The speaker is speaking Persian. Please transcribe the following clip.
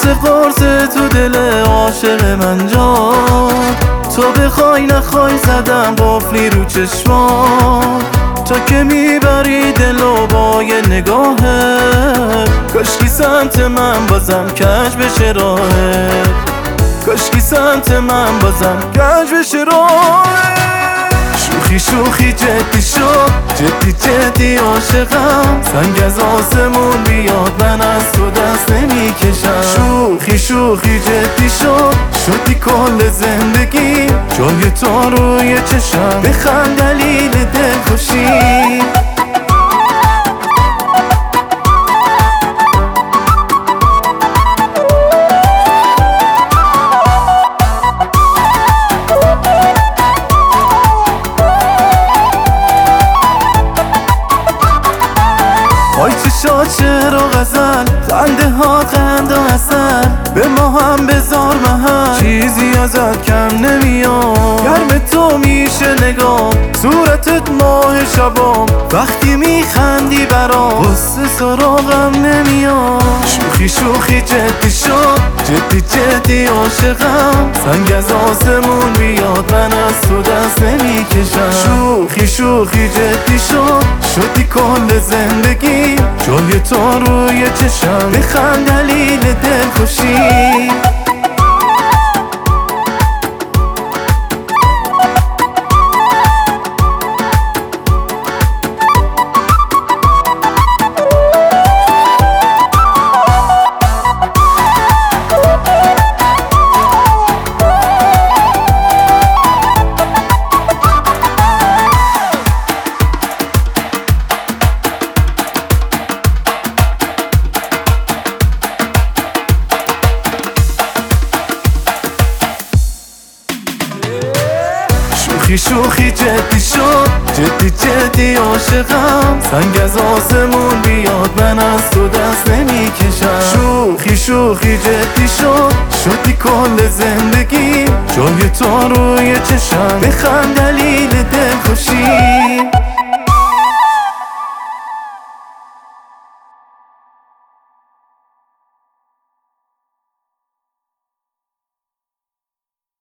قرص تو دل عاشق من جان، تو بخوای نخوای زدم قفلی رو چشمان. تا که میبری دلو با یه نگاهت، کاشکی سمت من بازم کج بشه راهت، کاشکی سمت من بازم کج بشه راهت. شوخی شوخی جدی شد، جدی جدی عاشقم، سنگ از آسمون بیاد من از تو دست نمیکشم. شوخی شوخی جدی شد، شدی کل زندگی، جای تو روی چشم، بخند دلیل دلخوشی. آی چشات شعر و غزل، خنده ها قند و عسل، به ما هم بذار محل، چیزی ازت کم نمیاد. گرم تو میشه نگام، صورتت ماه شبام، وقتی میخندی برام غصه سراغم نمیاد. شوخی شوخی جدی شد، جدی جدی عاشقم، سنگ از آسمون بیاد من از تو دست نمیکشم. شوخی شوخی جدی شد، شدی کل زندگی، جای تو روی چشم، بخند دلیل دلخوشی. شوخی شوخی جدی شد، جدی جدی عاشقم، سنگ از آسمون بیاد من از تو دست نمیکشم. شوخی شوخی جدی شد، شدی کل زندگی، جای تو روی چشم، بخند دلیل دلخوشی.